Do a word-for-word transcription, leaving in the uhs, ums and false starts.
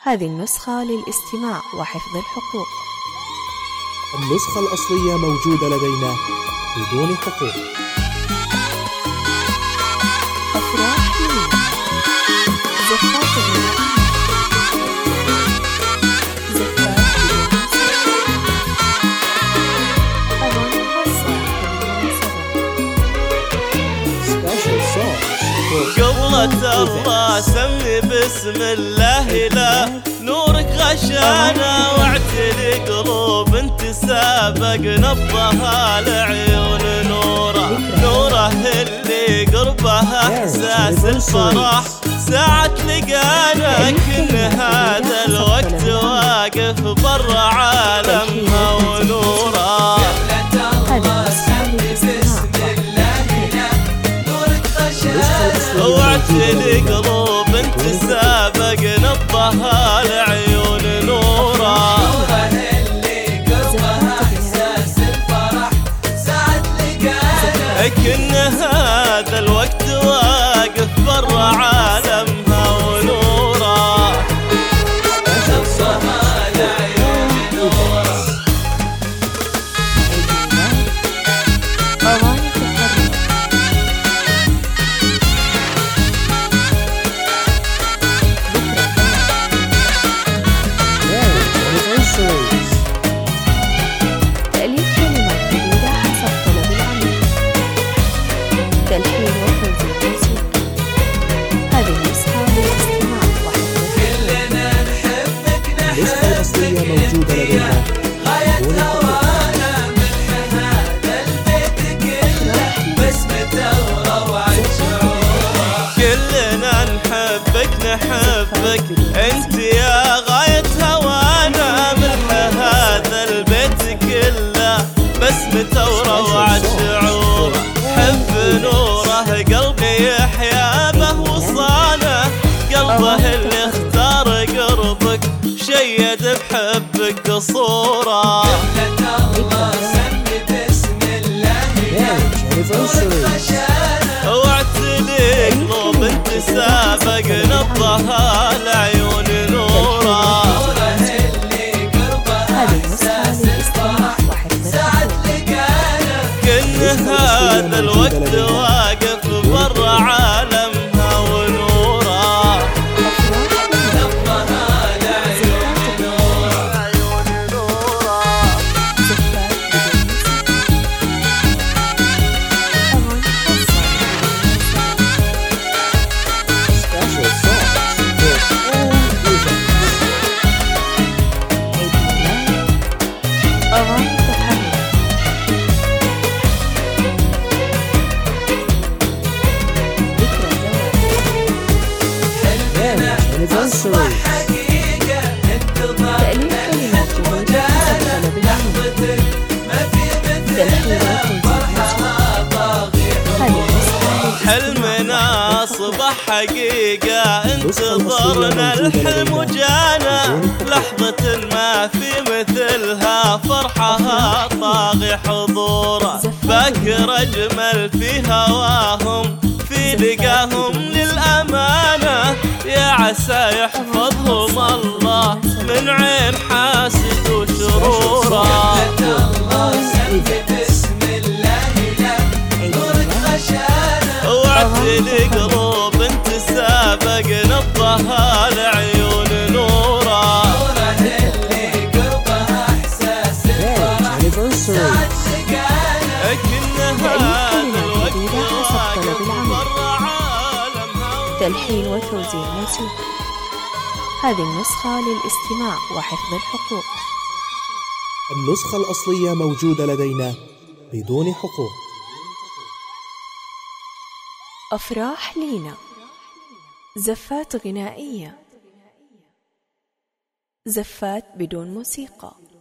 هذه النسخة للاستماع وحفظ الحقوق. النسخة الأصلية موجودة لدينا بدون حقوق. أفراح لينا، زفات غنائية، زفات بدون موسيقى، أغاني خاصة بالمناسبة. قبلة الله سمي بسم الله لا نورك غشانا واعتلي قلوب انت سابق نبضها لعيون نوره نوره اللي قربها احساس الفرح ساعة لقانا كل هذا الوقت واقف برا عالمها ونوره. واعتلي قلوب انت سابق نبضها لعيون نوره نوره اللي قربها احساس الفرح ساعة لقانا كن هذا الوقت واقف برا عالمها ونوره نبضها لعيون نوره. تأليف كلمات جديدة حسب طلب العميل، تلحين وتنزيل موسيقى. هذه النسخة للاستماع وحفظ كلنا نحبك نحبك موجودة لدينا غاية هوانا من هذا البيت كله بسمة وروعة شعوره. كلنا نحبك نحبك انت يا غاية هوانا من هذا البيت كله بسمة وروعة شعوره. حب نوره قلبي يحيا به وصانه قلبه اللي اختار قربك شيد بحبك قصوره. قبلة الله سمي بسم الله نورك غشانا واعتلي قلوب انت سابق نبضها لعيون نوره نوره اللي قربها احساس الفرح ساعة لقانا كن هذا الوقت واقف برا عالمها ونوره نبضها لعيون نوره عيون نوره. أغاني تحرك، ذكرى زواج، أصبح حقيقة انتظار الحلم جانا لحظتك ما في مثلها فرحها طاغي حلمنا أصبح حقيقة انتظرنا الحلم جانا لحظة ما في مثلها فرحها طاغي حضوره. باكر أجمل في هواهم في لقاهم للأمانة يا عسى يحفظهم الله من عين حاسد وشروره. بسم الله لا نورك غشانا واعتلي قلوب انت سابق نبضها لعيون نوره نوره اللي قربها احساس الفرح ساعة لقانا كن هذا الوقت واقف برا عالمها. تلحين وتوزيع موسيقى. هذه النسخة للاستماع وحفظ الحقوق. النسخة الأصلية موجودة لدينا بدون حقوق. أفراح لينا، زفات غنائية، زفات بدون موسيقى.